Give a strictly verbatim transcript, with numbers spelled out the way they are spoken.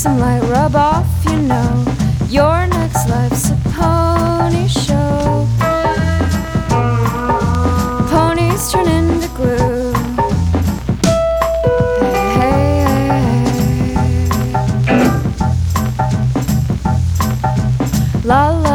some light rub off, you know. Your next life's a pony show. Ponies turn into glue. Hey, hey, hey, hey. La la.